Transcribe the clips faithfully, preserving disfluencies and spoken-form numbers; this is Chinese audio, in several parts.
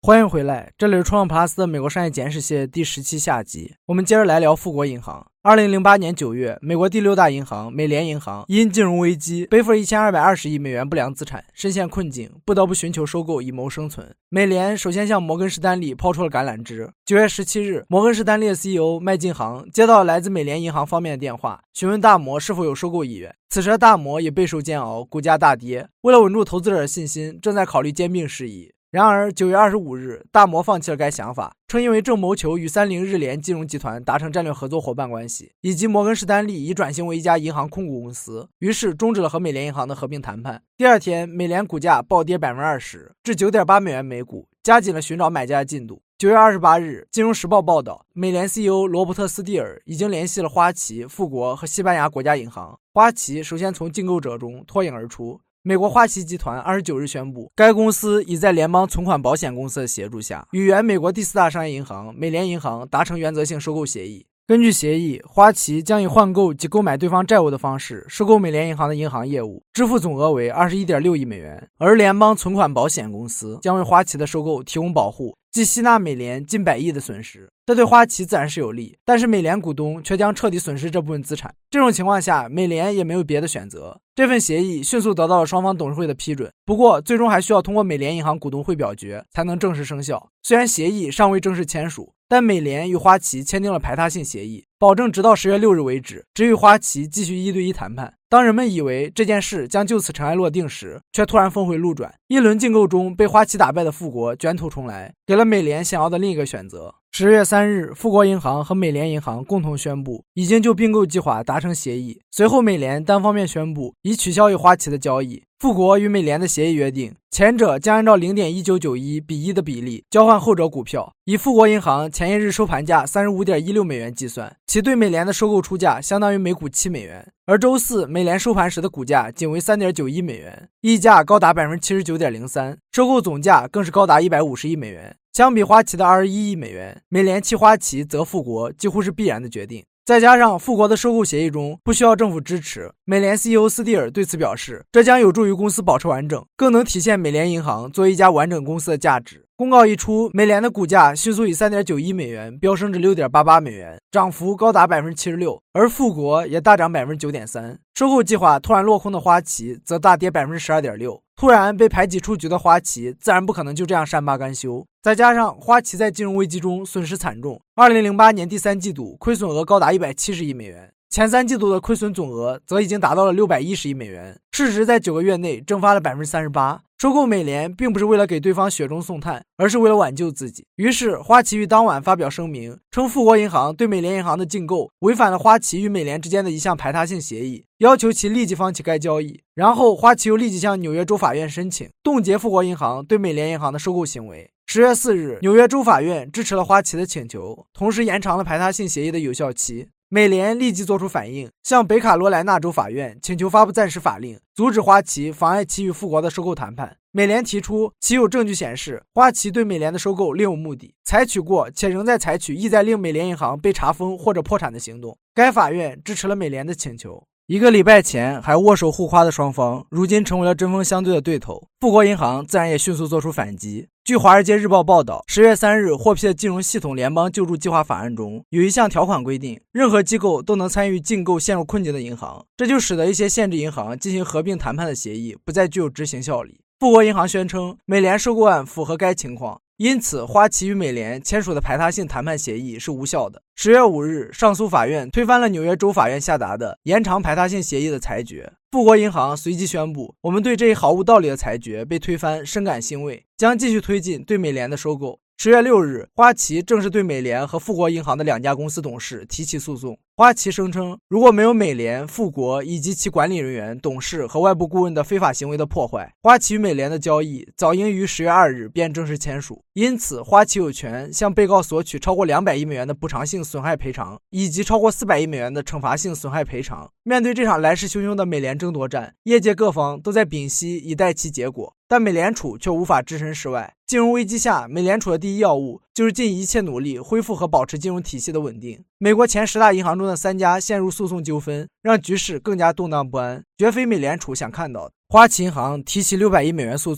欢迎回来，这里是创业 Plus 的美国商业简史系列第十期下集。我们接着来聊富国银行。二零零八年九月，美国第六大银行美联银行因金融危机背负了一千二百二十亿美元不良资产，深陷困境，不得不寻求收购以谋生存。美联首先向摩根士丹利抛出了橄榄枝。九月十七日，摩根士丹利的 C E O 麦金行接到了来自美联银行方面的电话，询问大摩是否有收购意愿。此时大摩也备受煎熬，股价大跌。为了稳住投资者的信心，正在考虑兼并事宜。然而九月二十五日，大摩放弃了该想法，称因为正谋求与三菱日联金融集团达成战略合作伙伴关系，以及摩根士丹利已转型为一家银行控股公司，于是终止了和美联银行的合并谈判。第二天，美联股价暴跌 百分之二十 至 九点八美元每股，加紧了寻找买家的进度。九月二十八日，金融时报报道，美联 C E O 罗伯特斯蒂尔已经联系了花旗、富国和西班牙国家银行。花旗首先从竞购者中脱颖而出。美国花旗集团二十九日宣布，该公司已在联邦存款保险公司的协助下，与原美国第四大商业银行美联银行达成原则性收购协议。根据协议，花旗将以换购及购买对方债务的方式收购美联银行的银行业务，支付总额为 二十一点六亿美元，而联邦存款保险公司将为花旗的收购提供保护，即吸纳美联近百亿的损失。这对花旗自然是有利，但是美联股东却将彻底损失这部分资产。这种情况下，美联也没有别的选择。这份协议迅速得到了双方董事会的批准，不过最终还需要通过美联银行股东会表决才能正式生效。虽然协议尚未正式签署，但美联与花旗签订了排他性协议，保证直到十月六日为止，只与花旗继续一对一谈判。当人们以为这件事将就此尘埃落定时，却突然峰回路转。一轮竞购中被花旗打败的富国卷土重来，给了美联想要的另一个选择。十月三日，富国银行和美联银行共同宣布已经就并购计划达成协议。随后美联单方面宣布已取消与花旗的交易。富国与美联的协议约定，前者将按照 零点一九九一比一的比例交换后者股票，以富国银行前一日收盘价 三十五点一六美元计算，其对美联的收购出价相当于每股七美元。而周四美联收盘时的股价仅为 三点九一美元，溢价高达 百分之七十九点零三， 收购总价更是高达一百五十亿美元。相比花旗的二十一亿美元，美联弃花旗则富国几乎是必然的决定。再加上富国的收购协议中不需要政府支持，美联 C E O 斯蒂尔对此表示，这将有助于公司保持完整，更能体现美联银行作为一家完整公司的价值。公告一出，美联的股价迅速以 三点九一美元飙升至 六点八八美元，涨幅高达 百分之七十六， 而富国也大涨 百分之九点三。 收购计划突然落空的花旗则大跌 百分之十二点六。 突然被排挤出局的花旗自然不可能就这样善罢甘休，再加上花旗在金融危机中损失惨重，二零零八年第三季度亏损额高达一百七十亿美元，前三季度的亏损总额则已经达到了六百一十亿美元，市值在九个月内蒸发了 百分之三十八。 收购美联并不是为了给对方雪中送炭，而是为了挽救自己。于是花旗于当晚发表声明，称富国银行对美联银行的竞购违反了花旗与美联之间的一项排他性协议，要求其立即放弃该交易。然后花旗又立即向纽约州法院申请冻结富国银行对美联银行的收购行为。十月四日，纽约州法院支持了花旗的请求，同时延长了排他性协议的有效期。美联立即做出反应，向北卡罗来纳州法院请求发布暂时法令，阻止花旗妨碍其与富国的收购谈判。美联提出其有证据显示花旗对美联的收购另有目的，采取过且仍在采取意在令美联银行被查封或者破产的行动。该法院支持了美联的请求。一个礼拜前还握手互夸的双方，如今成为了针锋相对的对头。富国银行自然也迅速做出反击。据《华尔街日报》报道，十月三日获批的金融系统联邦救助计划法案中有一项条款规定，任何机构都能参与竞购陷入困境的银行，这就使得一些限制银行进行合并谈判的协议不再具有执行效力。富国银行宣称美联收购案符合该情况，因此花旗与美联签署的排他性谈判协议是无效的。十月五日，上诉法院推翻了纽约州法院下达的延长排他性协议的裁决。富国银行随即宣布，我们对这一毫无道理的裁决被推翻深感欣慰，将继续推进对美联的收购。十月六日，花旗正式对美联和富国银行的两家公司董事提起诉讼。花旗声称，如果没有美联、富国以及其管理人员、董事和外部顾问的非法行为的破坏，花旗与美联的交易早应于十月二日便正式签署。因此，花旗有权向被告索取超过两百亿美元的补偿性损害赔偿，以及超过四百亿美元的惩罚性损害赔偿。面对这场来势汹汹的美联争夺战，业界各方都在屏息以待其结果。但美联储却无法置身事外。金融危机下，美联储的第一要务就是尽一切努力恢复和保持金融体系的稳定。美国前十大银行中的三家陷入诉讼纠纷，让局势更加动荡不安，绝非美联储想看到的。花旗银行提起六百亿美元诉讼后，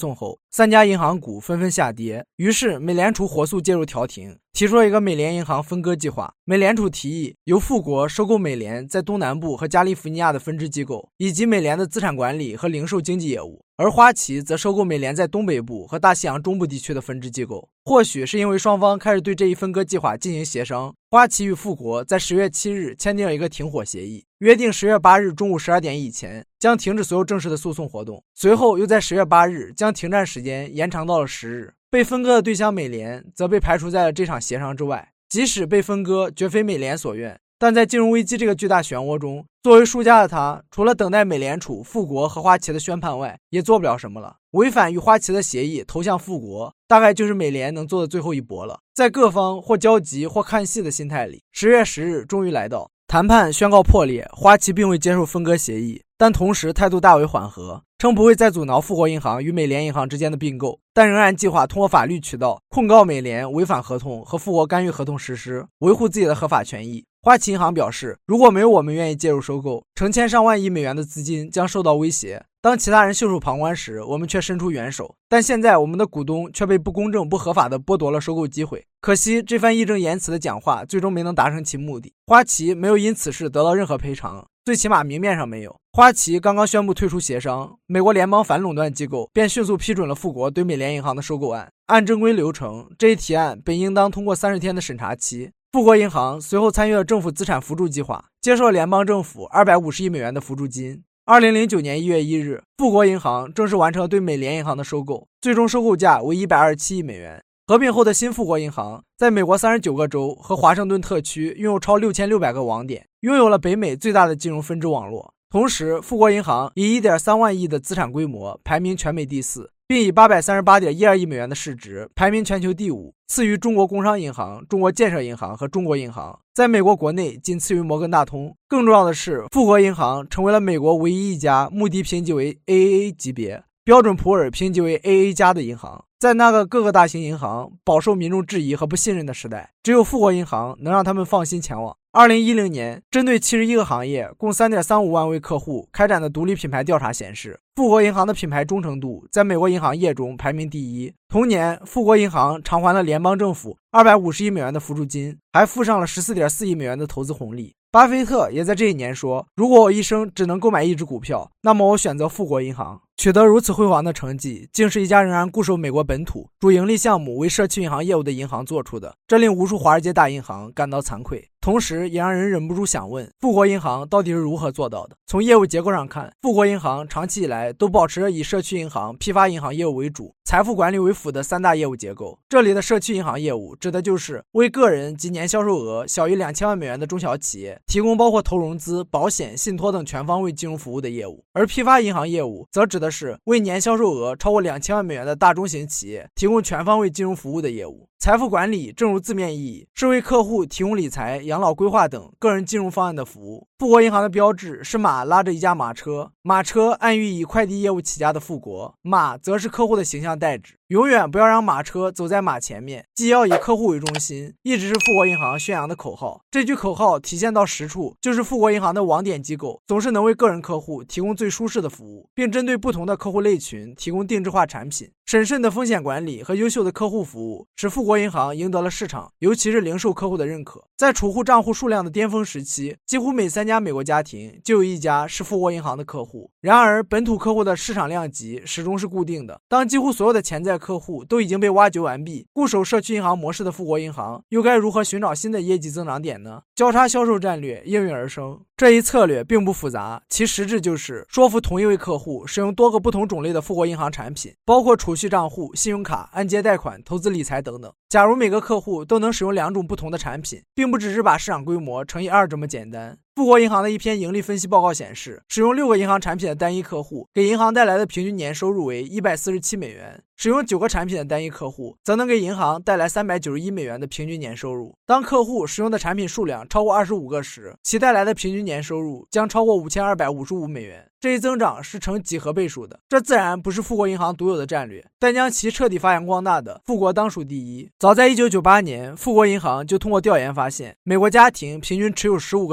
三家银行股纷纷下跌，于是美联储火速介入调停，提出了一个美联银行分割计划。美联储提议由富国收购美联在东南部和加利福尼亚的分支机构，以及美联的资产管理和零售经纪业务，而花旗则收购美联在东北部和大西洋中部地区的分支机构。或许是因为双方开始对这一分割计划进行协商，花旗与富国在十月七日签订了一个停火协议，约定十月八日中午十二点以前将停止所有正式的诉讼活动，随后又在十月八日将停战时间延长到了十日。被分割的对象美联则被排除在了这场协商之外。即使被分割绝非美联所愿，但在金融危机这个巨大漩涡中，作为输家的他，除了等待美联储、富国和花旗的宣判外，也做不了什么了。违反与花旗的协议，投向富国，大概就是美联能做的最后一搏了。在各方或焦急或看戏的心态里，十月十日终于来到，谈判宣告破裂，花旗并未接受分割协议，但同时态度大为缓和，称不会再阻挠富国银行与美联银行之间的并购，但仍然计划通过法律渠道控告美联违反合同和富国干预合同实施，维护自己的合法权益。花旗银行表示，如果没有我们愿意介入收购，成千上万亿美元的资金将受到威胁。当其他人袖手旁观时，我们却伸出援手，但现在我们的股东却被不公正不合法地剥夺了收购机会。可惜这番义正言辞的讲话最终没能达成其目的，花旗没有因此事得到任何赔偿，最起码明面上没有。花旗刚刚宣布退出协商，美国联邦反垄断机构便迅速批准了富国对美联银行的收购案。按正规流程，这一提案本应当通过三十天的审查期。富国银行随后参与了政府资产扶助计划，接受了联邦政府二百五十亿美元的扶助金。二零零九年一月一日，富国银行正式完成了对美联银行的收购，最终收购价为一百二十七亿美元。合并后的新富国银行在美国三十九个州和华盛顿特区拥有超六千六百个网点，拥有了北美最大的金融分支网络。同时，富国银行以 一点三万亿的资产规模排名全美第四，并以 八百三十八点一二亿美元的市值排名全球第五，次于中国工商银行、中国建设银行和中国银行，在美国国内仅次于摩根大通。更重要的是，富国银行成为了美国唯一一家穆迪评级为 A A A 级别、标准普尔评级为 A A 加的银行。在那个各个大型银行饱受民众质疑和不信任的时代，只有富国银行能让他们放心前往。二零一零年，针对七十一个行业、共 三点三五万位客户开展的独立品牌调查显示，富国银行的品牌忠诚度在美国银行业中排名第一。同年，富国银行偿还了联邦政府二百五十亿美元的扶助金，还附上了 十四点四亿美元的投资红利。巴菲特也在这一年说，如果我一生只能购买一只股票，那么我选择富国银行。取得如此辉煌的成绩，竟是一家仍然固守美国本土、主盈利项目为社区银行业务的银行做出的，这令无数华尔街大银行感到惭愧，同时也让人忍不住想问，富国银行到底是如何做到的？从业务结构上看，富国银行长期以来都保持着以社区银行、批发银行业务为主、财富管理为辅的三大业务结构。这里的社区银行业务指的就是为个人及年销售额小于两千万美元的中小企业提供包括投融资、保险、信托等全方位金融服务的业务，而批发银行业务则指的是为年销售额超过两千万美元的大中型企业提供全方位金融服务的业务。财富管理正如字面意义，是为客户提供理财、养老规划等个人金融方案的服务。富国银行的标志是马拉着一架马车，马车暗喻以快递业务起家的富国，马则是客户的形象代指。永远不要让马车走在马前面，既要以客户为中心，一直是富国银行宣扬的口号。这句口号体现到实处，就是富国银行的网点机构总是能为个人客户提供最舒适的服务，并针对不同的客户类群提供定制化产品。审慎的风险管理和优秀的客户服务使富国银行赢得了市场，尤其是零售客户的认可。在储户账户数量的巅峰时期，几乎每三家美国家庭就有一家是富国银行的客户。然而，本土客户的市场量级始终是固定的。当几乎所有的潜在客户都已经被挖掘完毕，固守社区银行模式的富国银行又该如何寻找新的业绩增长点呢？交叉销售战略应运而生。这一策略并不复杂，其实质就是说服同一位客户使用多个不同种类的富国银行产品，包括储蓄账户、信用卡、按揭贷款、投资理财等等。假如每个客户都能使用两种不同的产品，并不只是把市场规模乘以二这么简单。富国银行的一篇盈利分析报告显示，使用六个银行产品的单一客户给银行带来的平均年收入为一百四十七美元，使用九个产品的单一客户则能给银行带来三百九十一美元的平均年收入。当客户使用的产品数量超过二十五个时，其带来的平均年收入将超过五千二百五十五美元。这一增长是呈几何倍数的，这自然不是富国银行独有的战略，但将其彻底发扬光大的，富国当属第一。早在一九九八年，富国银行就通过调研发现，美国家庭平均持有十五个金融产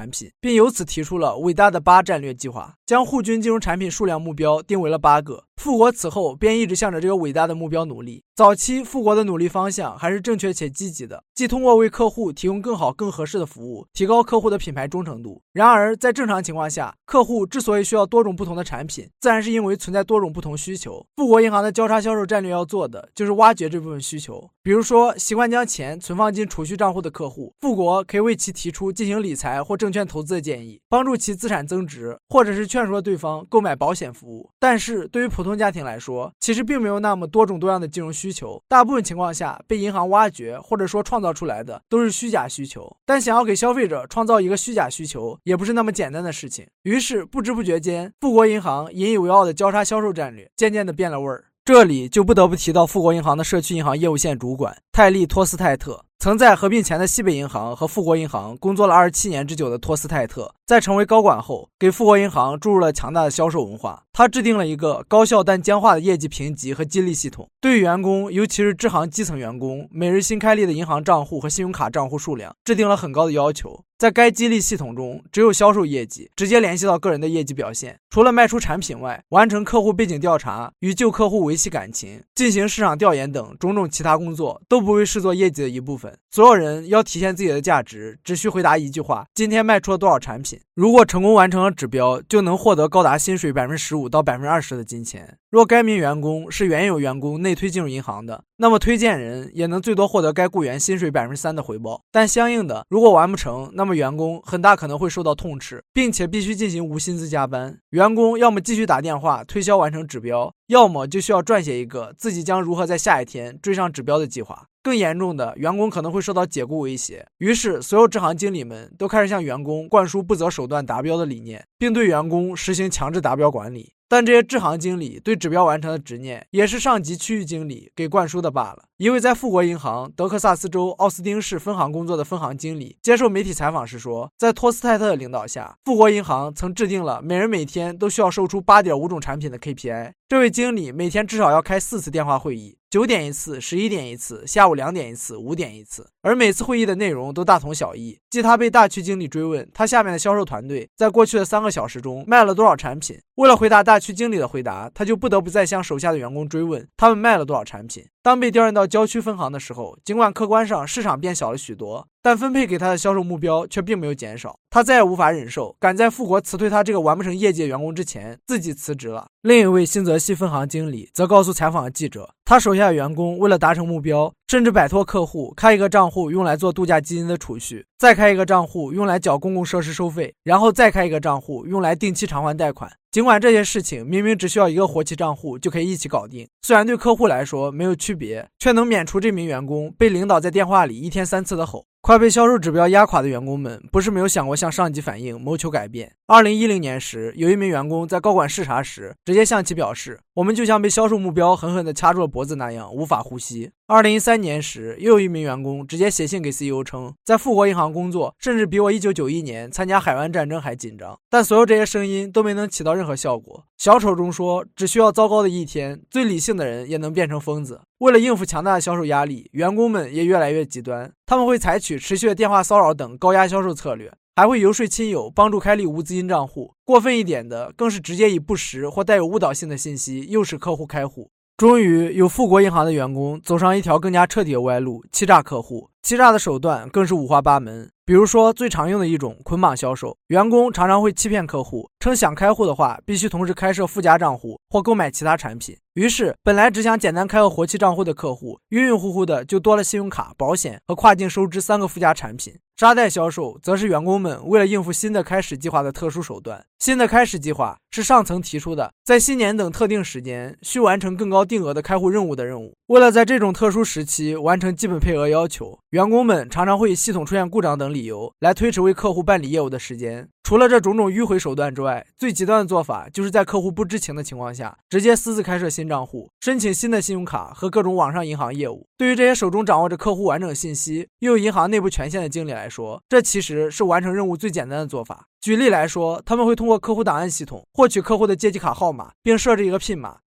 产品，并由此提出了伟大的八战略计划，将户均金融产品数量目标定为了八个。富国此后便一直向着这个伟大的目标努力。早期富国的努力方向还是正确且积极的，即通过为客户提供更好更合适的服务，提高客户的品牌忠诚度。然而在正常情况下，客户之所以需要多种不同的产品，自然是因为存在多种不同需求。富国银行的交叉销售战略要做的就是挖掘这部分需求。比如说习惯将钱存放进储蓄账户的客户，富国可以为其提出进行理财或证券投资的建议，帮助其资产增值，或者是劝说对方购买保险服务。但是对于普通家庭来说，其实并没有那么多种多样的金融需求，大部分情况下被银行挖掘或者说创造出来的都是虚假需求。但想要给消费者创造一个虚假需求也不是那么简单的事情，于是不知不觉间，富国银行引以为傲的交叉销售战略渐渐的变了味儿。这里就不得不提到富国银行的社区银行业务线主管泰利·托斯泰特。曾在合并前的西北银行和富国银行工作了二十七年之久的托斯泰特，在成为高管后，给富国银行注入了强大的销售文化。他制定了一个高效但僵化的业绩评级和激励系统，对于员工，尤其是支行基层员工，每日新开立的银行账户和信用卡账户数量制定了很高的要求。在该激励系统中，只有销售业绩直接联系到个人的业绩表现。除了卖出产品外，完成客户背景调查、与旧客户维系感情、进行市场调研等种种其他工作，都不被视作业绩的一部分。所有人要体现自己的价值，只需回答一句话：今天卖出了多少产品。如果成功完成了指标，就能获得高达薪水 百分之十五 到 百分之二十 的金钱。若该名员工是原有员工内推进入银行的，那么推荐人也能最多获得该雇员薪水 百分之三 的回报。但相应的，如果完不成，那么员工很大可能会受到痛斥，并且必须进行无薪资加班。员工要么继续打电话推销完成指标，要么就需要撰写一个自己将如何在下一天追上指标的计划。更严重的，员工可能会受到解雇威胁。于是所有支行经理们都开始向员工灌输不择手段达标的理念，并对员工实行强制达标管理。但这些支行经理对指标完成的执念，也是上级区域经理给灌输的罢了。一位在富国银行德克萨斯州奥斯汀市分行工作的分行经理接受媒体采访时说，在托斯泰特的领导下，富国银行曾制定了每人每天都需要售出 八点五 种产品的 K P I。这位经理每天至少要开四次电话会议，九点一次，十一点一次，下午两点一次，五点一次，而每次会议的内容都大同小异。即他被大区经理追问他下面的销售团队在过去的三个小时中卖了多少产品，为了回答大区经理的回答，他就不得不再向手下的员工追问他们卖了多少产品。当被调任到郊区分行的时候，尽管客观上市场变小了许多，但分配给他的销售目标却并没有减少。他再也无法忍受赶在富国辞退他这个完不成业绩的员工之前自己辞职了。另一位新泽西分行经理则告诉采访的记者，他手下的员工为了达成目标，甚至摆脱客户，开一个账户用来做度假基金的储蓄，再开一个账户用来缴公共设施收费，然后再开一个账户用来定期偿还贷款。尽管这些事情明明只需要一个活期账户就可以一起搞定，虽然对客户来说没有区别，却能免除这名员工被领导在电话里一天三次的吼。快被销售指标压垮的员工们不是没有想过向上级反映，谋求改变。二零一零年时，有一名员工在高管视察时直接向其表示，我们就像被销售目标狠狠地掐住了脖子那样无法呼吸。二零一三年时，又有一名员工直接写信给 C E O 称，在富国银行工作甚至比我一九九一年参加海湾战争还紧张。但所有这些声音都没能起到任何效果。小丑中说，只需要糟糕的一天，最理性的人也能变成疯子。为了应付强大的销售压力，员工们也越来越极端，他们会采取持续的电话骚扰等高压销售策略，还会游说亲友帮助开立无资金账户，过分一点的更是直接以不实或带有误导性的信息诱使客户开户。终于有富国银行的员工走上一条更加彻底的歪路，欺诈客户。欺诈的手段更是五花八门，比如说最常用的一种捆绑销售，员工常常会欺骗客户，称想开户的话必须同时开设附加账户或购买其他产品。于是本来只想简单开个活期账户的客户，晕晕乎乎的就多了信用卡、保险和跨境收支三个附加产品。沙袋销售则是员工们为了应付新的开始计划的特殊手段。新的开始计划是上层提出的，在新年等特定时间需完成更高定额的开户任务的任务。为了在这种特殊时期完成基本配额要求，员工们常常会以系统出现故障等理由来推迟为客户办理业务的时间。除了这种种迂回手段之外，最极端的做法就是在客户不知情的情况下，直接私自开设新账户，申请新的信用卡和各种网上银行业务。对于这些手中掌握着客户完整信息又有银行内部权限的经理来说，这其实是完成任务最简单的做法。举例来说，他们会通过客户档案系统获取客户的借记卡号码，并设置一个 P I N 码，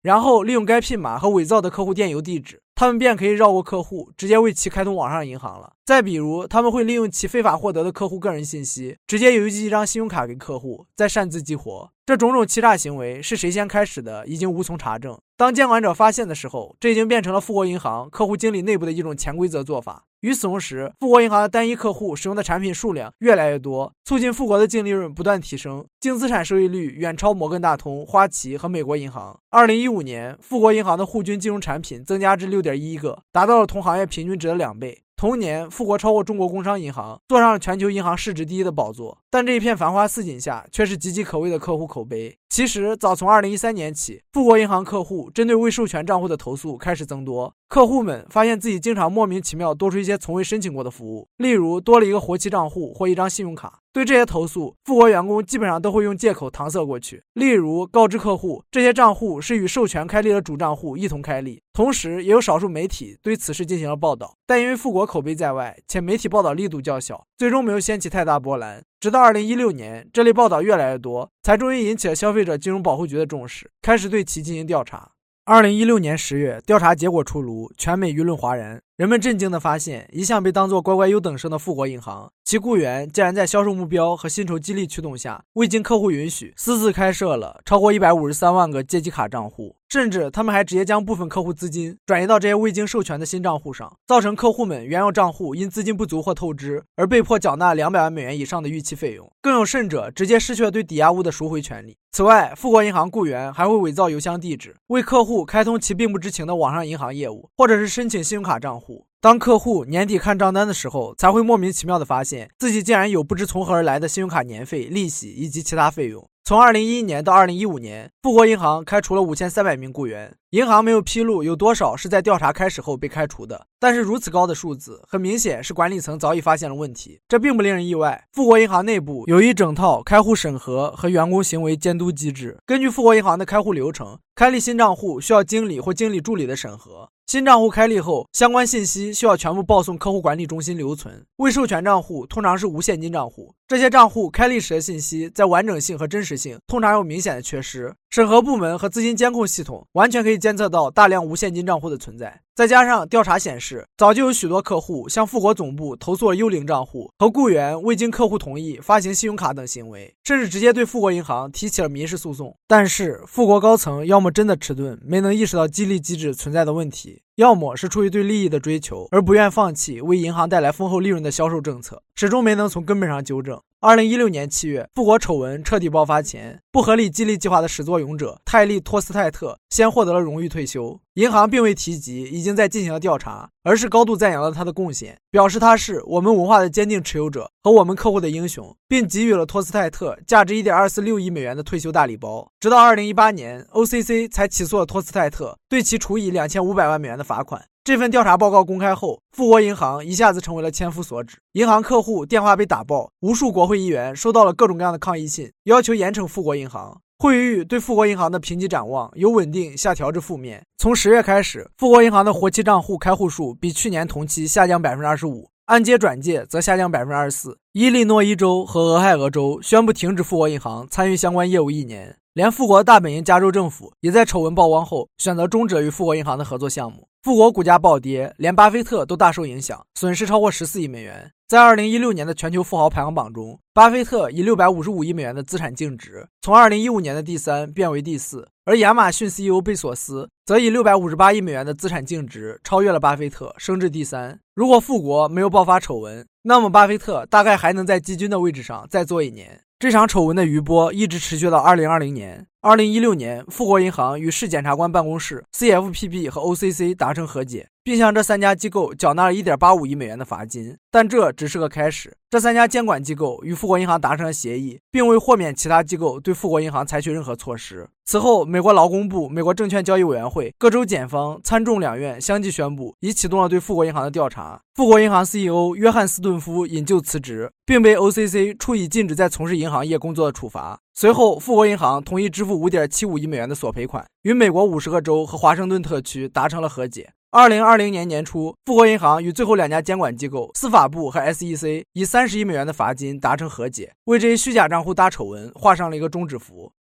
然后利用该PIN码和伪造的客户电邮地址，他们便可以绕过客户，直接为其开通网上银行了。再比如，他们会利用其非法获得的客户个人信息，直接邮寄一张信用卡给客户，再擅自激活。这种种欺诈行为是谁先开始的，已经无从查证。当监管者发现的时候，这已经变成了富国银行客户经理内部的一种潜规则做法。与此同时，富国银行的单一客户使用的产品数量越来越多，促进富国的净利润不断提升，净资产收益率远超摩根大通、花旗和美国银行。二零一五年，富国银行的户均金融产品增加至 六点一 个，达到了同行业平均值的两倍。同年，富国超过中国工商银行，坐上了全球银行市值第一的宝座。但这一片繁花似锦下，却是岌岌可危的客户口碑。其实，早从二零一三年起，富国银行客户针对未授权账户的投诉开始增多。客户们发现自己经常莫名其妙多出一些从未申请过的服务，例如多了一个活期账户或一张信用卡。对这些投诉，富国员工基本上都会用借口搪塞过去，例如告知客户这些账户是与授权开立的主账户一同开立。同时，也有少数媒体对此事进行了报道，但因为富国口碑在外，且媒体报道力度较小，最终没有掀起太大波澜。直到二零一六年，这类报道越来越多，才终于引起了消费者金融保护局的重视，开始对其进行调查。二零一六年十月，调查结果出炉，全美舆论哗然。人们震惊地发现，一向被当作乖乖优等生的富国银行，其雇员竟然在销售目标和薪酬激励驱动下，未经客户允许，私自开设了超过一百五十三万个借记卡账户，甚至他们还直接将部分客户资金转移到这些未经授权的新账户上，造成客户们原有账户因资金不足或透支而被迫缴纳两百万美元以上的逾期费用，更有甚者直接失去了对抵押物的赎回权利。此外，富国银行雇员还会伪造邮箱地址，为客户开通其并不知情的网上银行业务，或者是申请信用卡账户。当客户年底看账单的时候，才会莫名其妙地发现自己竟然有不知从何而来的信用卡年费、利息以及其他费用。从二零一一年到二零一五年，富国银行开除了五千三百名雇员。银行没有披露有多少是在调查开始后被开除的，但是如此高的数字，很明显是管理层早已发现了问题。这并不令人意外，富国银行内部有一整套开户审核和员工行为监督机制。根据富国银行的开户流程，开立新账户需要经理或经理助理的审核。新账户开立后，相关信息需要全部报送客户管理中心留存。未授权账户通常是无现金账户，这些账户开立时的信息在完整性和真实性通常有明显的缺失。审核部门和资金监控系统完全可以监测到大量无现金账户的存在。再加上调查显示，早就有许多客户向富国总部投诉了幽灵账户和雇员未经客户同意发行信用卡等行为，甚至直接对富国银行提起了民事诉讼。但是富国高层要么真的迟钝，没能意识到激励机制存在的问题，要么是出于对利益的追求而不愿放弃为银行带来丰厚利润的销售政策，始终没能从根本上纠正。二零一六年七月，富国丑闻彻底爆发前，不合理激励计划的始作俑者泰利·托斯泰特先获得了荣誉退休。银行并未提及已经在进行了调查，而是高度赞扬了他的贡献，表示他是我们文化的坚定持有者和我们客户的英雄，并给予了托斯泰特价值 一点二四六亿美元的退休大礼包。直到二零一八年 O C C 才起诉了托斯泰特，对其处以两千五百万美元的罚款。这份调查报告公开后，富国银行一下子成为了千夫所指，银行客户电话被打爆，无数国会议员收到了各种各样的抗议信，要求严惩富国银行。会议对富国银行的评级展望由稳定下调至负面。从十月开始，富国银行的活期账户开户数比去年同期下降 百分之二十五， 按揭转借则下降 百分之二十四。 伊利诺伊州和俄亥俄州宣布停止富国银行参与相关业务一年，连富国大本营加州政府也在丑闻曝光后选择终止与富国银行的合作项目。富国股价暴跌，连巴菲特都大受影响，损失超过十四亿美元。在二零一六年的全球富豪排行榜中，巴菲特以六百五十五亿美元的资产净值，从二零一五年的第三变为第四，而亚马逊 C E O 贝索斯则以六百五十八亿美元的资产净值超越了巴菲特，升至第三。如果富国没有爆发丑闻，那么巴菲特大概还能在季军的位置上再做一年。这场丑闻的余波一直持续到二零二零年。二零一六年，富国银行与市检察官办公室、C F P B 和 O C C 达成和解，并向这三家机构缴纳了 一点八五亿美元的罚金。但这只是个开始，这三家监管机构与富国银行达成了协议，并未豁免其他机构对富国银行采取任何措施。此后，美国劳工部、美国证券交易委员会、各州检方、参众两院相继宣布已启动了对富国银行的调查。富国银行 C E O 约翰斯顿夫引咎辞职，并被 O C C 处以禁止再从事银行业工作的处罚。随后，富国银行同意支付 五点七五亿美元的索赔款，与美国五十个州和华盛顿特区达成了和解。二零二零年年初，富国银行与最后两家监管机构司法部和 S E C 以三十亿美元的罚金达成和解，为这一虚假账户大丑闻画上了一个终止符。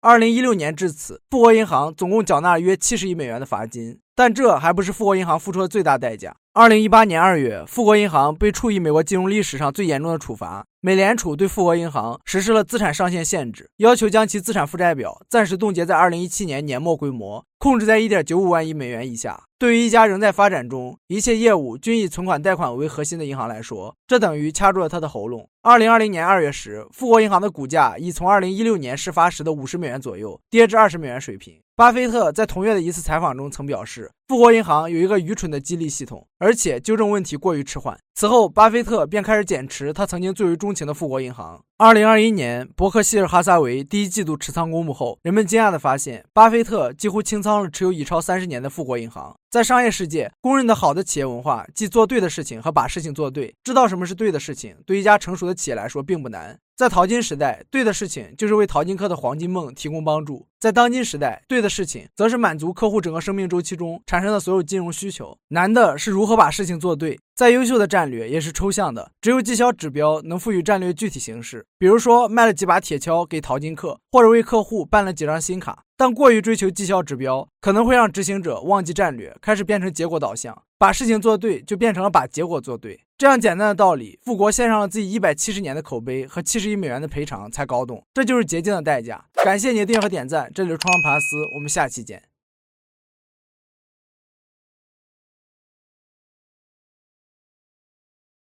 二零一六年至此，富国银行总共缴纳了约七十亿美元的罚金。但这还不是富国银行付出的最大代价。二零一八年二月，富国银行被处以美国金融历史上最严重的处罚。美联储对富国银行实施了资产上限限制，要求将其资产负债表暂时冻结在二零一七年年末规模，控制在 一点九五万亿美元以下。对于一家仍在发展中、一切业务均以存款贷款为核心的银行来说，这等于掐住了它的喉咙。二零二零年二月时，富国银行的股价已从二零一六年事发时的五十美元左右跌至二十美元水平。巴菲特在同月的一次采访中曾表示，富国银行有一个愚蠢的激励系统，而且纠正问题过于迟缓。此后，巴菲特便开始减持他曾经最为钟情的富国银行。二零二一年，伯克希尔哈撒韦第一季度持仓公布后，人们惊讶地发现，巴菲特几乎清仓了持有已超三十年的富国银行。在商业世界，公认的好的企业文化即做对的事情和把事情做对。知道什么是对的事情，对一家成熟的企业来说并不难。在淘金时代，对的事情就是为淘金客的黄金梦提供帮助；在当今时代，对的事情则是满足客户整个生命周期中产生的所有金融需求。难的是如何把事情做对。再优秀的战略也是抽象的，只有绩效指标能赋予战略具体形式。比如说，卖了几把铁锹给淘金客，或者为客户办了几张新卡。但过于追求绩效指标，可能会让执行者忘记战略，开始变成结果导向。把事情做对，就变成了把结果做对。这样简单的道理，富国献上了自己一百七十年的口碑和七十亿美元的赔偿才搞懂，这就是捷径的代价。感谢你的订阅和点赞，这里是创创帕斯，我们下期见。